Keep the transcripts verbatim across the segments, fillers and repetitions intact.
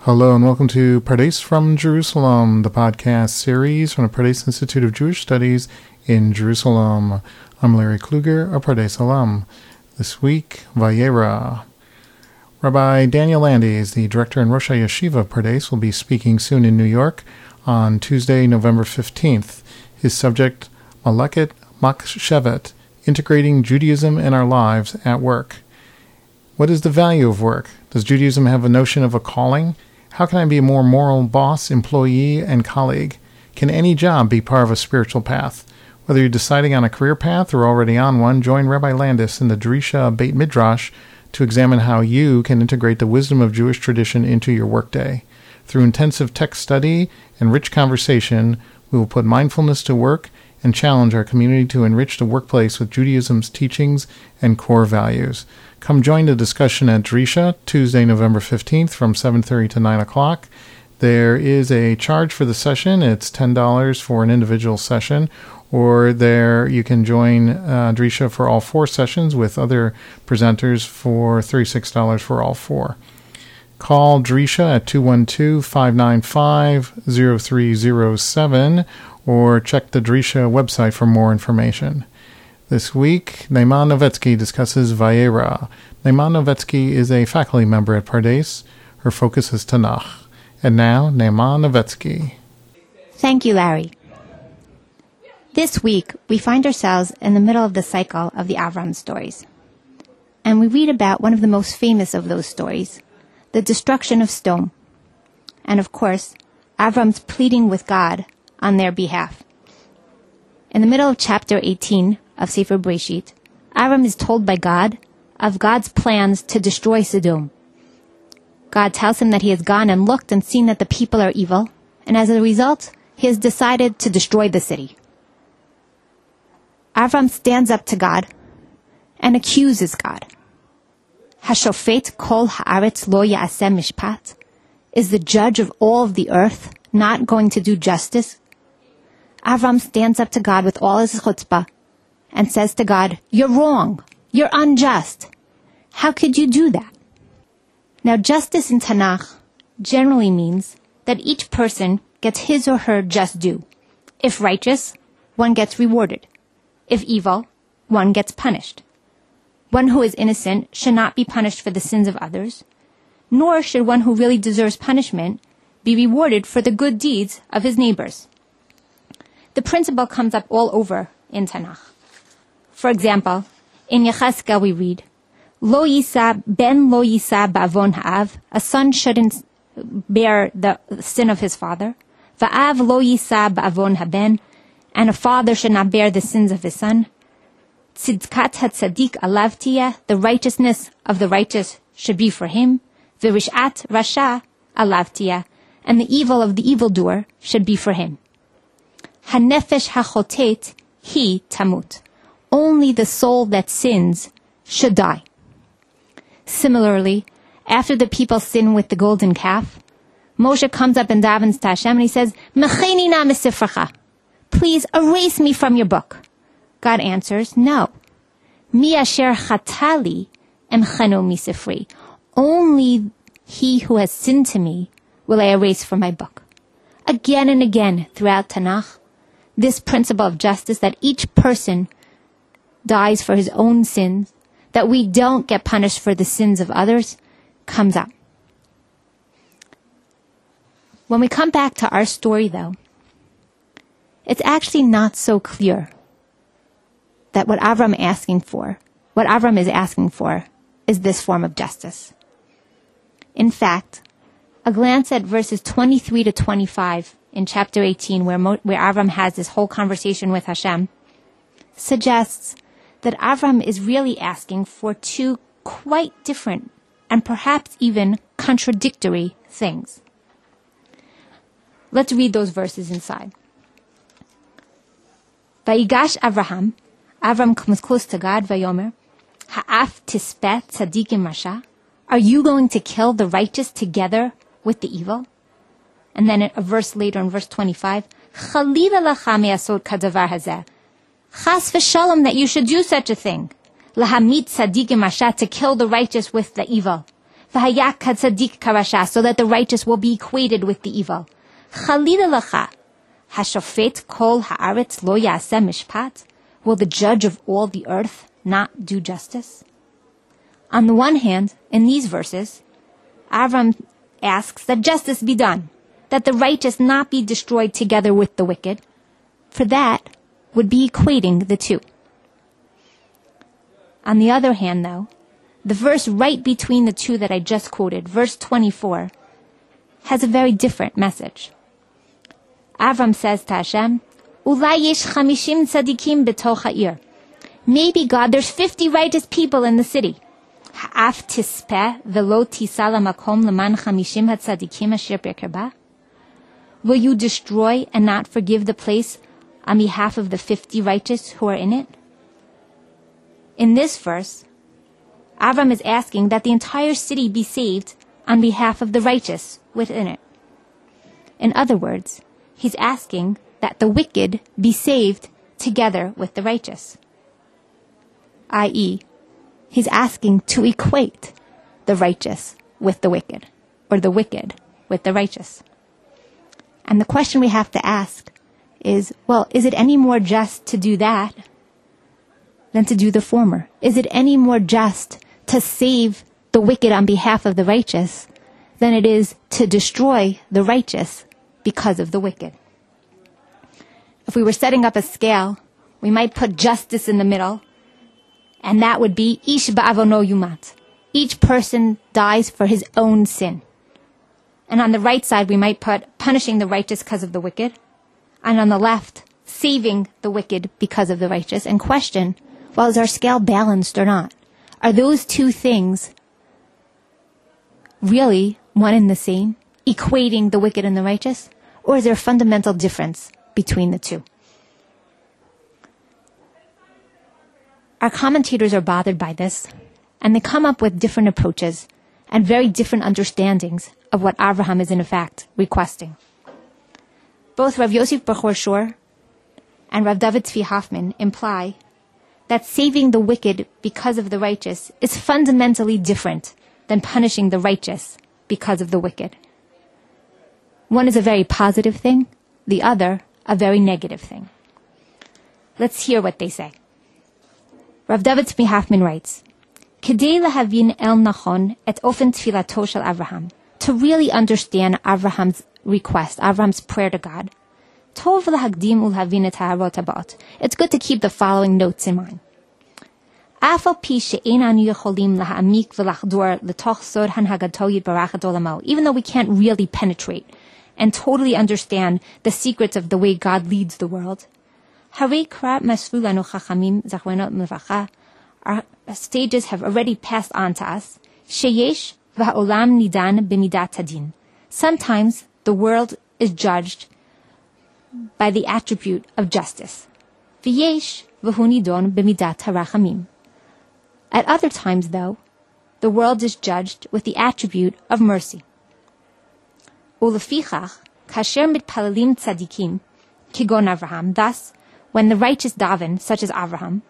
Hello and welcome to Pardes from Jerusalem, the podcast series from the Pardes Institute of Jewish Studies in Jerusalem. I'm Larry Kluger, a Pardes alum. This week, Vayera. Rabbi Daniel Landes, the director and Rosh HaYeshiva of Pardes, will be speaking soon in New York on Tuesday, November fifteenth. His subject, Maleket Machshevet, Integrating Judaism in Our Lives at Work. What is the value of work? Does Judaism have a notion of a calling? How can I be a more moral boss, employee, and colleague? Can any job be part of a spiritual path? Whether you're deciding on a career path or already on one, join Rabbi Landes in the Drisha Beit Midrash to examine how you can integrate the wisdom of Jewish tradition into your workday. Through intensive text study and rich conversation, we will put mindfulness to work and challenge our community to enrich the workplace with Judaism's teachings and core values. Come join the discussion at Drisha, Tuesday, November fifteenth from seven thirty to nine o'clock. There is a charge for the session. It's ten dollars for an individual session, or there you can join uh, Drisha for all four sessions with other presenters for thirty-six dollars for all four. Call Drisha at two one two, five nine five, zero three zero seven or check the Drisha website for more information. This week, Neiman Novetsky discusses Vayera. Neiman Novetsky is a faculty member at Pardes. Her focus is Tanakh. And now, Neiman Novetsky. Thank you, Larry. This week, we find ourselves in the middle of the cycle of the Avram stories. And we read about one of the most famous of those stories, the destruction of Sodom. And of course, Avram's pleading with God on their behalf. In the middle of chapter eighteen of Sefer Bereshit, Avram is told by God of God's plans to destroy Sodom. God tells him that he has gone and looked and seen that the people are evil, and as a result, he has decided to destroy the city. Avram stands up to God and accuses God. Hashofet kol haaretz lo ya'aseh mishpat? Is the judge of all of the earth not going to do justice? Avram stands up to God with all his chutzpah and says to God, "You're wrong. You're unjust. How could you do that?" Now, justice in Tanakh generally means that each person gets his or her just due. If righteous, one gets rewarded. If evil, one gets punished. One who is innocent should not be punished for the sins of others, nor should one who really deserves punishment be rewarded for the good deeds of his neighbors. The principle comes up all over in Tanakh. For example, in Yechezkel we read, Lo yisa ben lo yisa ba'avon ha'av, a son shouldn't bear the sin of his father. Va'av lo yisa ba'avon ha'ben, and a father should not bear the sins of his son. Tzidkat hatzadik alav tiyeh, the righteousness of the righteous should be for him. V'rishat rasha alav tiyeh, and the evil of the evildoer should be for him. Hanefesh hachotet hi tamut. Only the soul that sins should die. Similarly, after the people sin with the golden calf, Moshe comes up and davens to Hashem and he says, Mecheni na misifracha. Please erase me from your book. God answers, no. Mi asher chatali emcheno misifri. Only he who has sinned to me will I erase from my book. Again and again throughout Tanakh, this principle of justice that each person dies for his own sins, that we don't get punished for the sins of others, comes up. When we come back to our story, though, it's actually not so clear that what Avram asking for, what Avram is asking for, is this form of justice. In fact, a glance at verses twenty-three to twenty-five in chapter eighteen, where, Mo, where Avram has this whole conversation with Hashem, suggests that Avram is really asking for two quite different and perhaps even contradictory things. Let's read those verses inside. Vayigash Avraham, Avram comes close to God, Vayomer, Ha'af tispet tzadikim rasha? Are you going to kill the righteous together with the evil? And then a verse later, in verse twenty-five, Chalila lacha me'asot kadavar hazeh. Chas v'shalom, that you should do such a thing. Lahamit tzadikim rasha, to kill the righteous with the evil. V'haya katzadik karasha, so that the righteous will be equated with the evil. Chalila lacha, hashofet kol haaretz lo yaseh mishpat. Will the judge of all the earth not do justice? On the one hand, in these verses, Avram asks that justice be done, that the righteous not be destroyed together with the wicked. For that would be equating the two. On the other hand, though, the verse right between the two that I just quoted, verse twenty-four, has a very different message. Avram says to Hashem, Ulai yesh chamishim tzadikim betoch ha'ir. Maybe, God, there's fifty righteous people in the city. Ha'af tispeh velo tisal hamakom leman chamishim hatzadikim asher bekerba. Will you destroy and not forgive the place on behalf of the fifty righteous who are in it? In this verse, Avram is asking that the entire city be saved on behalf of the righteous within it. In other words, he's asking that the wicked be saved together with the righteous. that is, he's asking to equate the righteous with the wicked, or the wicked with the righteous. And the question we have to ask is, well, is it any more just to do that than to do the former? Is it any more just to save the wicked on behalf of the righteous than it is to destroy the righteous because of the wicked? If we were setting up a scale, we might put justice in the middle, and that would be ish ba'avono yumat. Each person dies for his own sin. And on the right side, we might put punishing the righteous because of the wicked, and on the left, saving the wicked because of the righteous, and question, well, is our scale balanced or not? Are those two things really one and the same, equating the wicked and the righteous? Or is there a fundamental difference between the two? Our commentators are bothered by this, and they come up with different approaches and very different understandings of what Avraham is in effect requesting. Both Rav Yosef Bechor Shor and Rav David Tzvi Hoffman imply that saving the wicked because of the righteous is fundamentally different than punishing the righteous because of the wicked. One is a very positive thing, the other a very negative thing. Let's hear what they say. Rav David Tzvi Hoffman writes, Kedei lahavin el nachon et ofen tfilato shel Avraham. To really understand Avraham's request, Avraham's prayer to God, tov lahagdim ulhavin et ha'arot habot. It's good to keep the following notes in mind. Afal pi she'ein anu yecholim laha'amik v'lachdor l'toch sod hanhagato yitbarach et olamo. Even though we can't really penetrate and totally understand the secrets of the way God leads the world, Harei kra masru lanu chachamim zachronot levacha. Our stages have already passed on to us. Sheyesh v'ha'olam nidan b'midat hadin. Sometimes the world is judged by the attribute of justice. V'yesh v'hu nidon b'midat harachamim. At other times, though, the world is judged with the attribute of mercy. Ulefichach, kasher mitpalalim tzadikim, kigon Avraham. Thus, when the righteous daven, such as Avraham,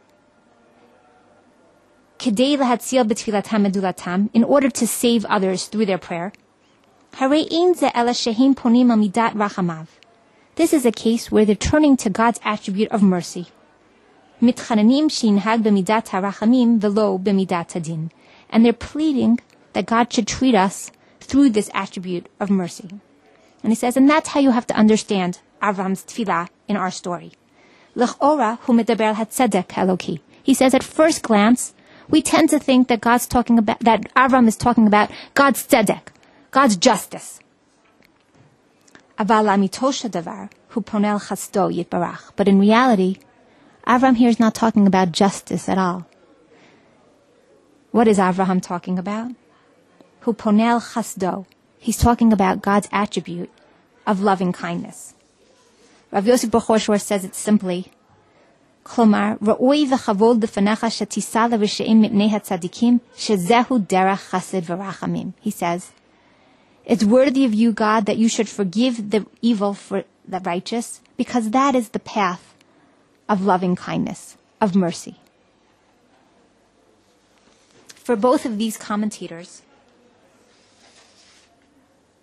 kedei lahatzil b'tfilatam medulatam, in order to save others through their prayer, harei ein ze ela shehim ponim al midat rachamav. This is a case where they're turning to God's attribute of mercy. Mitchananim shinhag b'midat harachamim velo b'midat hadin. And they're pleading that God should treat us through this attribute of mercy. And he says, and that's how you have to understand Avram's tefillah in our story. L'chora hu medaber hatzedek Eloki. He says, at first glance, we tend to think that God's talking about, that Avram is talking about God's tzedek, God's justice. Aval lamitosha davar hu ponel chasdo yitbarach. But in reality, Avram here is not talking about justice at all. What is Avraham talking about? Hu ponel chasdo. He's talking about God's attribute of loving kindness. Rav Yosef Bechor Shor says it simply, Klomar, ra'oi v'chavod lefanecha shetisal l'risheim mipnei hatzadikim shezehu derech chesed v'rachamim. He says, it's worthy of you, God, that you should forgive the evil for the righteous, because that is the path of loving kindness, of mercy. For both of these commentators,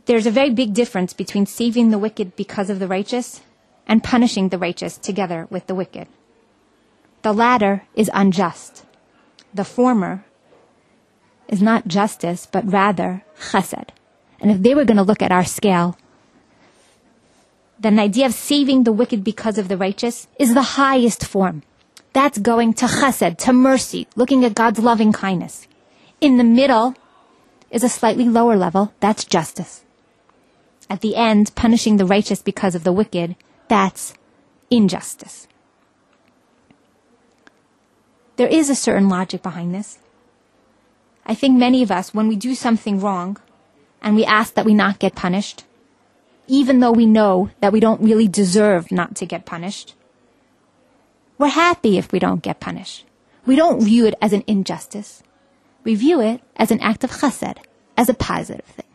there's a very big difference between saving the wicked because of the righteous and punishing the righteous together with the wicked. The latter is unjust. The former is not justice, but rather chesed. And if they were going to look at our scale, then the idea of saving the wicked because of the righteous is the highest form. That's going to chesed, to mercy, looking at God's loving kindness. In the middle is a slightly lower level, that's justice. At the end, punishing the righteous because of the wicked, that's injustice. There is a certain logic behind this. I think many of us, when we do something wrong, and we ask that we not get punished, even though we know that we don't really deserve not to get punished, we're happy if we don't get punished. We don't view it as an injustice. We view it as an act of chesed, as a positive thing.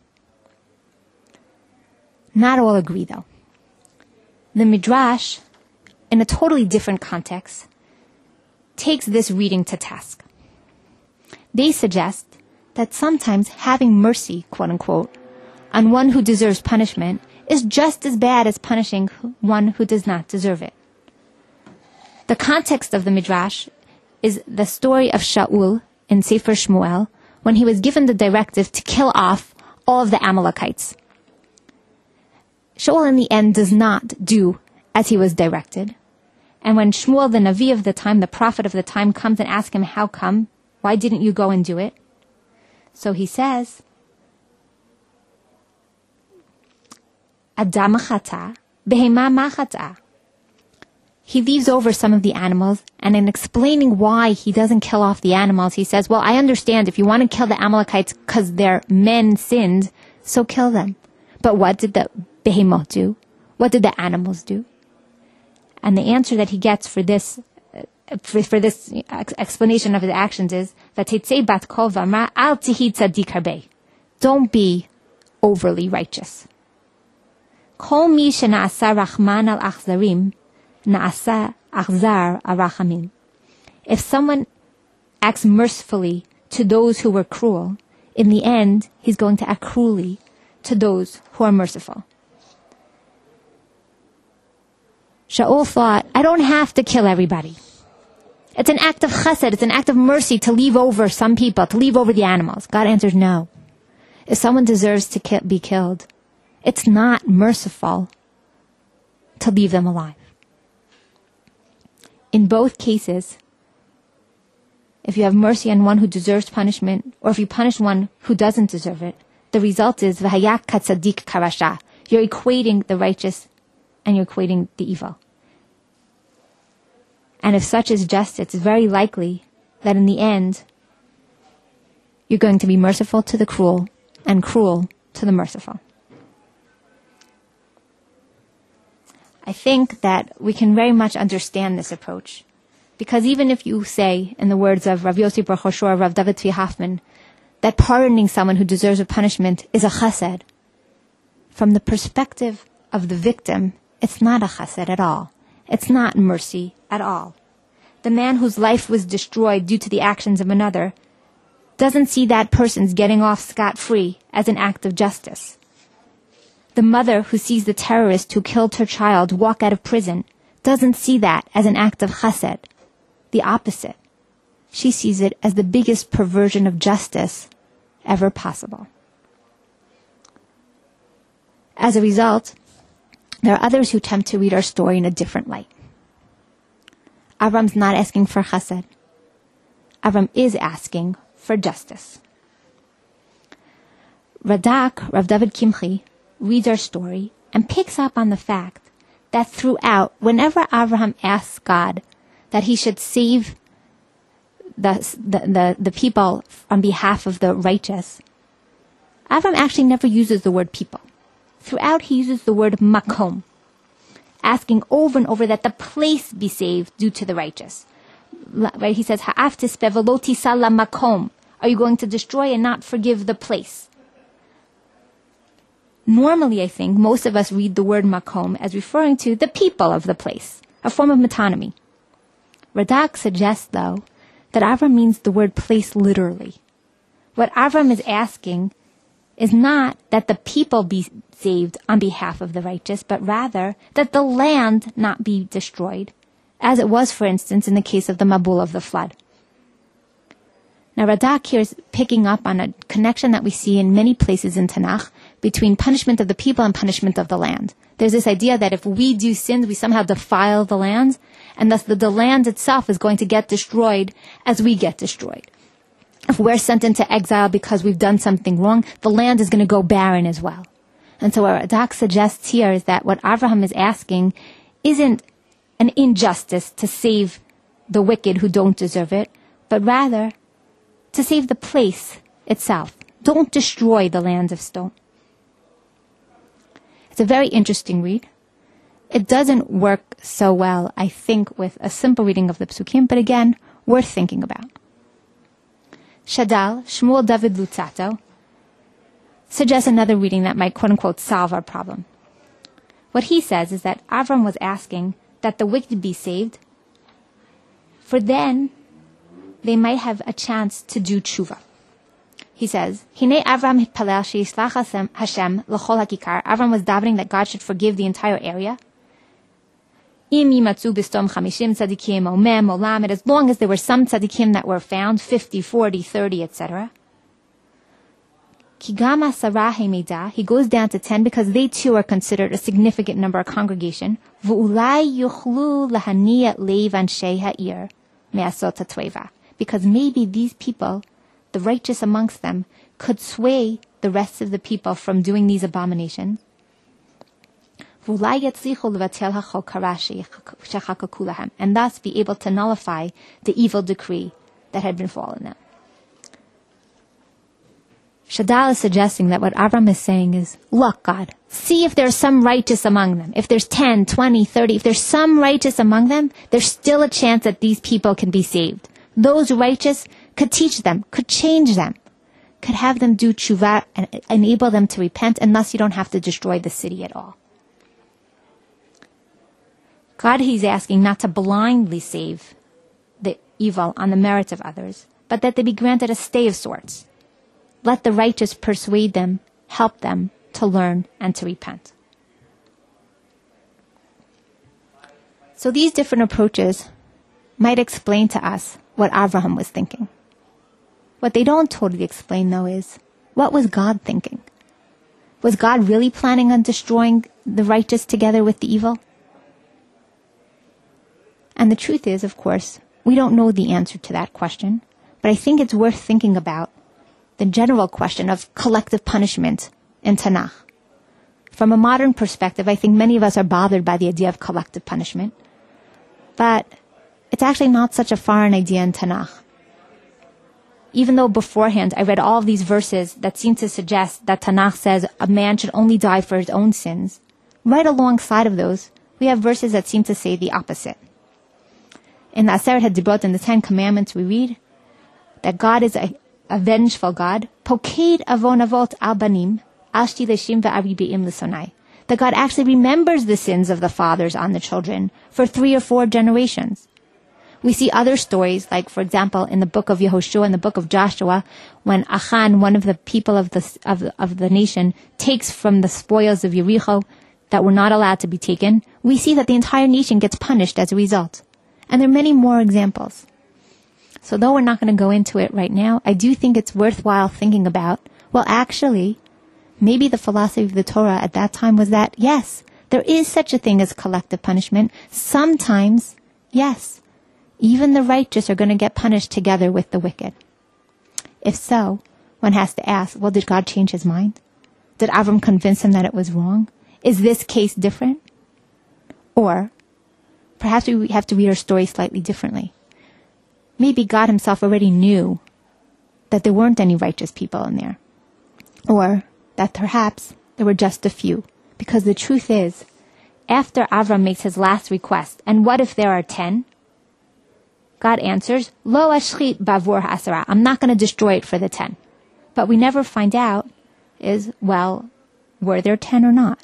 Not all agree, though. The Midrash, in a totally different context, takes this reading to task. They suggest that sometimes having mercy, quote-unquote, on one who deserves punishment is just as bad as punishing one who does not deserve it. The context of the Midrash is the story of Shaul in Sefer Shmuel, when he was given the directive to kill off all of the Amalekites. Shaul in the end does not do as he was directed. And when Shmuel, the Navi of the time, the prophet of the time, comes and asks him, how come? Why didn't you go and do it? So he says, Adam chata, behema ma chata. He leaves over some of the animals, and in explaining why he doesn't kill off the animals, he says, well, I understand if you want to kill the Amalekites because their men sinned, so kill them. But what did the behemoth do? What did the animals do? And the answer that he gets for this for, for this ex- explanation of his actions is Vatetzei bat kol v'amra al tihi tzadik harbei. Don't be overly righteous. Kol mi shenaasa rachman al achzarim naasa achzar al rachamim. If someone acts mercifully to those who were cruel, in the end, he's going to act cruelly to those who are merciful. Shaul thought, I don't have to kill everybody. It's an act of chesed, it's an act of mercy to leave over some people, to leave over the animals. God answers no. If someone deserves to ki- be killed, it's not merciful to leave them alive. In both cases, if you have mercy on one who deserves punishment, or if you punish one who doesn't deserve it, the result is v'hayak katzadik karasha. You're equating the righteous and you're equating the evil. And if such is justice, it's very likely that in the end, you're going to be merciful to the cruel and cruel to the merciful. I think that we can very much understand this approach. Because even if you say, in the words of Rav Yossi Bar Choshor, Rav David Tzvi Hoffman, that pardoning someone who deserves a punishment is a chesed, from the perspective of the victim, it's not a chesed at all. It's not mercy at all. The man whose life was destroyed due to the actions of another doesn't see that person's getting off scot-free as an act of justice. The mother who sees the terrorist who killed her child walk out of prison doesn't see that as an act of chesed. The opposite. She sees it as the biggest perversion of justice ever possible. As a result, there are others who attempt to read our story in a different light. Avram's not asking for chesed. Avram is asking for justice. Radak, Rav David Kimchi, reads our story and picks up on the fact that throughout, whenever Avraham asks God that he should save the, the, the, the people on behalf of the righteous, Avram actually never uses the word people. Throughout, he uses the word makom, asking over and over that the place be saved due to the righteous. Right? He says, Ha'aftis beveloti sala makom. Are you going to destroy and not forgive the place? Normally, I think, most of us read the word makom as referring to the people of the place, a form of metonymy. Radak suggests, though, that Avram means the word place literally. What Avram is asking is not that the people be saved on behalf of the righteous, but rather that the land not be destroyed, as it was, for instance, in the case of the Mabul of the flood. Now, Radak here is picking up on a connection that we see in many places in Tanakh between punishment of the people and punishment of the land. There's this idea that if we do sins, we somehow defile the land, and thus the, the land itself is going to get destroyed as we get destroyed. If we're sent into exile because we've done something wrong, the land is going to go barren as well. And so what Radak suggests here is that what Avraham is asking isn't an injustice to save the wicked who don't deserve it, but rather to save the place itself. Don't destroy the land of stone. It's a very interesting read. It doesn't work so well, I think, with a simple reading of the Psukim, but again, worth thinking about. Shadal, Shmuel David Lutzato, suggests another reading that might quote-unquote solve our problem. What he says is that Avram was asking that the wicked be saved, for then they might have a chance to do tshuva. He says, Hine Avram hitpalel sheyislach Hashem l'chol hakikar. Avram was davening that God should forgive the entire area. Im yimatzu bistom chamishim tzadikim o mem o lamed. As long as there were some tzadikim that were found, fifty, forty, thirty, et cetera. Kigama sarah hemida. He goes down to ten because they too are considered a significant number of congregation. V'ulai yuchlu lahaniya leiv anshei ha'ir me'asot ha'tveva. Because maybe these people, the righteous amongst them, could sway the rest of the people from doing these abominations. And thus be able to nullify the evil decree that had been fallen them. Shadal is suggesting that what Avram is saying is, look, God, see if there's some righteous among them. If there's ten, twenty, thirty, if there's some righteous among them, there's still a chance that these people can be saved. Those righteous could teach them, could change them, could have them do tshuva and enable them to repent, and thus you don't have to destroy the city at all. God, he's asking not to blindly save the evil on the merits of others, but that they be granted a stay of sorts. Let the righteous persuade them, help them to learn and to repent. So these different approaches might explain to us what Avraham was thinking. What they don't totally explain, though, is what was God thinking? Was God really planning on destroying the righteous together with the evil? And the truth is, of course, we don't know the answer to that question, but I think it's worth thinking about the general question of collective punishment in Tanakh. From a modern perspective, I think many of us are bothered by the idea of collective punishment, but it's actually not such a foreign idea in Tanakh. Even though beforehand I read all of these verses that seem to suggest that Tanakh says a man should only die for his own sins, right alongside of those, we have verses that seem to say the opposite. In the Aseret HaDibrot, in the Ten Commandments, we read that God is a, a vengeful God. Poked avon avot al banim, al shtileshim ve'aribeim l'sonai. That God actually remembers the sins of the fathers on the children for three or four generations. We see other stories, like, for example, in the book of Yehoshua, in the book of Joshua, when Achan, one of the people of the, of the, of the nation, takes from the spoils of Yericho that were not allowed to be taken, we see that the entire nation gets punished as a result. And there are many more examples. So though we're not going to go into it right now, I do think it's worthwhile thinking about, well, actually, maybe the philosophy of the Torah at that time was that, yes, there is such a thing as collective punishment. Sometimes, yes, even the righteous are going to get punished together with the wicked. If so, one has to ask, well, did God change his mind? Did Avram convince him that it was wrong? Is this case different? Or perhaps we have to read our story slightly differently. Maybe God himself already knew that there weren't any righteous people in there. Or that perhaps there were just a few. Because the truth is, after Avram makes his last request, and what if there are ten? God answers, Lo ashchit bavur ha'asara. I'm not going to destroy it for the ten. But we never find out is, well, were there ten or not?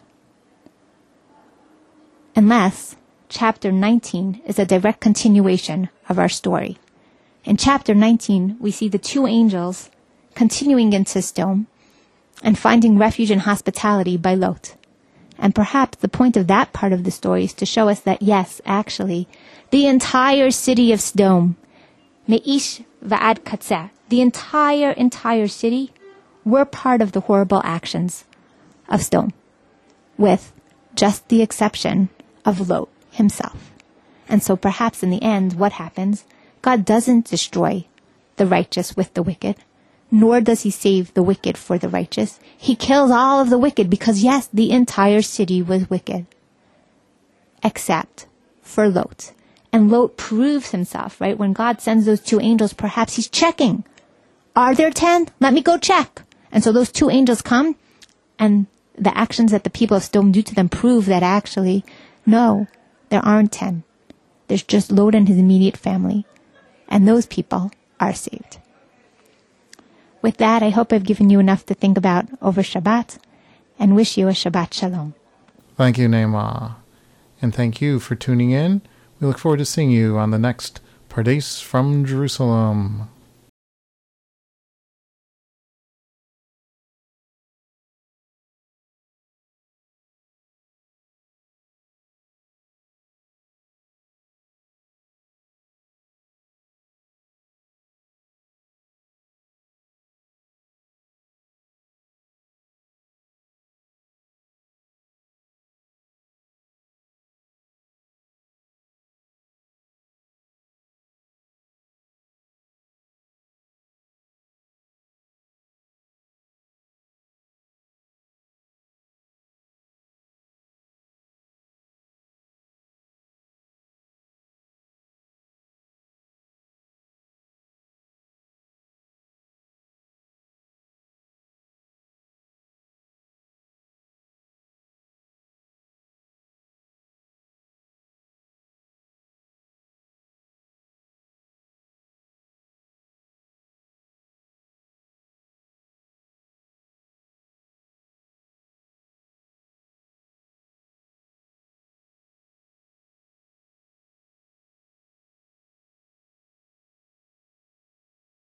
Unless chapter nineteen is a direct continuation of our story. In chapter nineteen, we see the two angels continuing into Sodom, and finding refuge and hospitality by Lot. And perhaps the point of that part of the story is to show us that, yes, actually, the entire city of Sodom, Me'ish va'ad Katzeh, the entire, entire city, were part of the horrible actions of Sodom, with just the exception of Lot himself. And so perhaps in the end, what happens? God doesn't destroy the righteous with the wicked, nor does he save the wicked for the righteous. He kills all of the wicked because, yes, the entire city was wicked, except for Lot. And Lot proves himself, right? When God sends those two angels, perhaps he's checking. Are there ten? Let me go check. And so those two angels come, and the actions that the people of Sodom do to them prove that actually, no, there aren't ten. There's just Lot and his immediate family. And those people are saved. With that, I hope I've given you enough to think about over Shabbat, and wish you a Shabbat Shalom. Thank you, Neema. And thank you for tuning in. We look forward to seeing you on the next Pardes from Jerusalem.